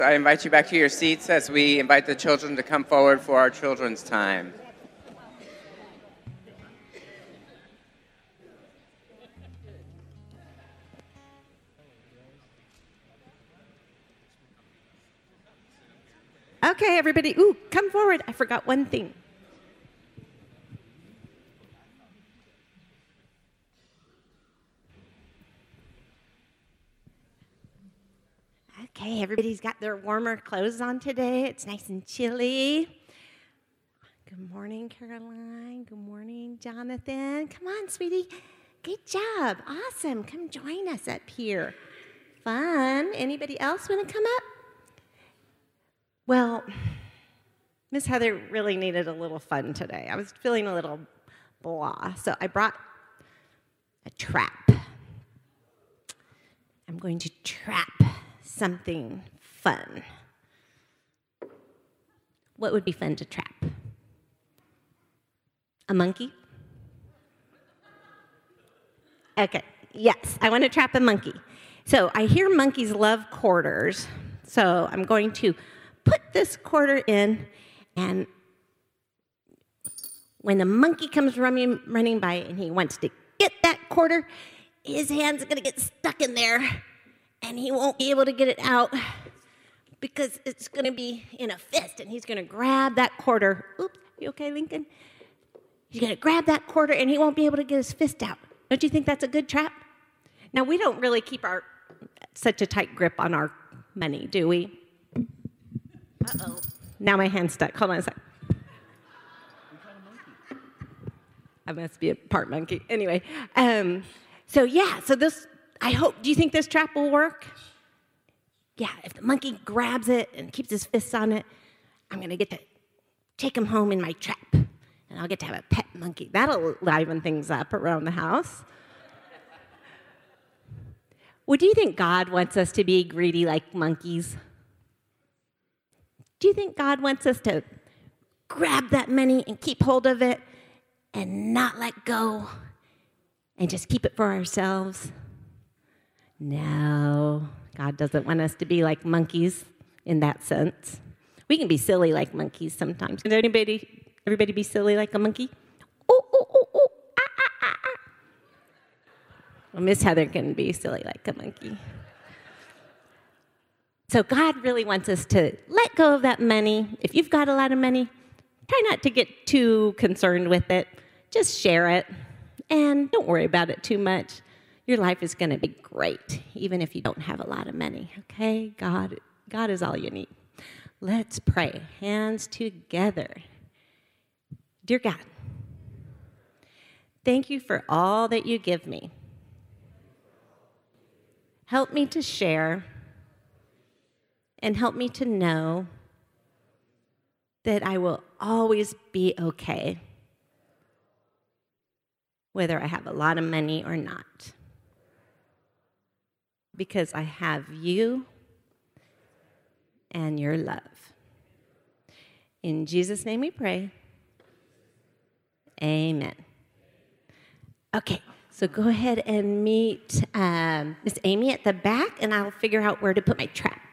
I invite you back to your seats as we invite the children to come forward for our children's time. Okay, everybody. Ooh, come forward. I forgot one thing. Okay, everybody's got their warmer clothes on today. It's nice and chilly. Good morning, Caroline. Good morning, Jonathan. Come on, sweetie. Good job. Awesome. Come join us up here. Fun. Anybody else want to come up? Well, Miss Heather really needed a little fun today. I was feeling a little blah, so I brought a trap. I'm going to trap something fun. What would be fun to trap? A monkey? Okay, yes, I want to trap a monkey. So I hear monkeys love quarters, so I'm going to put this quarter in, and when the monkey comes running by and he wants to get that quarter, his hand's going to get stuck in there, and he won't be able to get it out because it's going to be in a fist, and he's going to grab that quarter. Oops, you okay, Lincoln? He's going to grab that quarter, and he won't be able to get his fist out. Don't you think that's a good trap? Now, we don't really keep such a tight grip on our money, do we? Uh-oh. Now my hand's stuck. Hold on a sec. I must be a part monkey. Anyway, so this, I hope, do you think this trap will work? Yeah, if the monkey grabs it and keeps his fists on it, I'm going to get to take him home in my trap, and I'll get to have a pet monkey. That'll liven things up around the house. Well, do you think God wants us to be greedy like monkeys? Do you think God wants us to grab that money and keep hold of it and not let go and just keep it for ourselves? No, God doesn't want us to be like monkeys in that sense. We can be silly like monkeys sometimes. Can everybody be silly like a monkey? Oh, oh, oh, oh, ah, ah, ah, ah. Well, Miss Heather can be silly like a monkey. So God really wants us to let go of that money. If you've got a lot of money, try not to get too concerned with it. Just share it, and don't worry about it too much. Your life is going to be great, even if you don't have a lot of money, okay? God is all you need. Let's pray. Hands together. Dear God, thank you for all that you give me. Help me to share, and help me to know that I will always be okay, whether I have a lot of money or not, because I have you and your love. In Jesus' name we pray. Amen. Okay, so go ahead and meet Miss Amy at the back, and I'll figure out where to put my trap.